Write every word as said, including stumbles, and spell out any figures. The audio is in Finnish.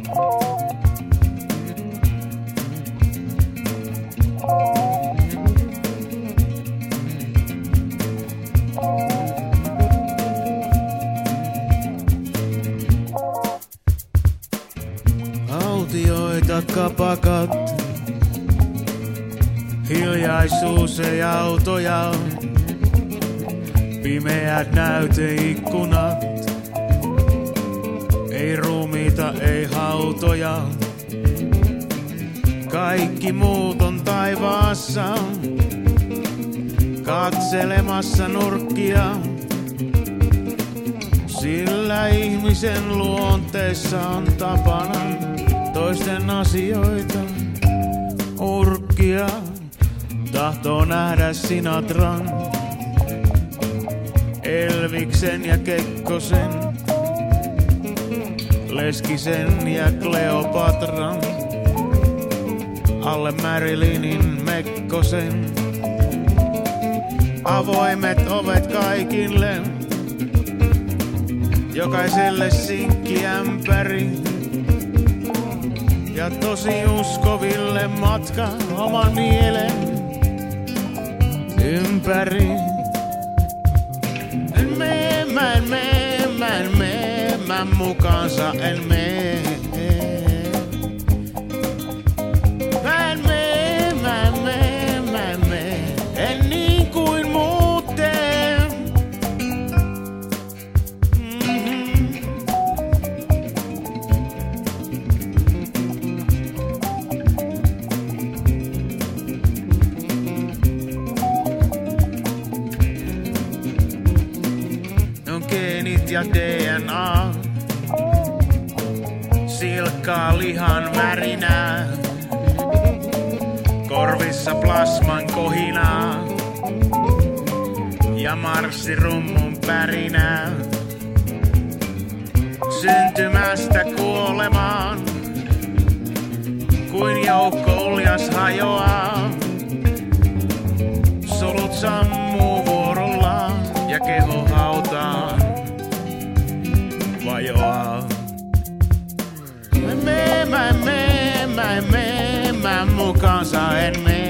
Autioita kapakat, hiljaisuus ei autoja, pimeät näyteikkunat, ei ruumiita, ei hautoja. Kaikki muut on taivaassa, katselemassa nurkkia. Sillä ihmisen luonteessa on tapana toisten asioita urkkia. Tahtoo nähdä Sinatran, Elviksen ja Kekkosen, Leskisen ja Kleopatran, alle Marilynin Mekkosen. Avoimet ovet kaikille, jokaiselle sinkkiämpäri. Ja tosi uskoville matka oman mielen ympäri. En mene, mä en mene, mä en mene, mä mukaansa en mene. Mä en mene, mä en mene, mä en mene, en niin kuin muut tee. Mm-hmm. On geenit ja D N A, silkkaa lihan värinää, korvissa plasman kohinaa ja marssirummun pärinää. Syntymästä kuolemaan, kuin joukko uljas hajoaa. Solut sammuu vuorollaan ja keho hautaan vajoaa. Mä en mene, mä en mene, mä en mene, mä mukaansa en mene.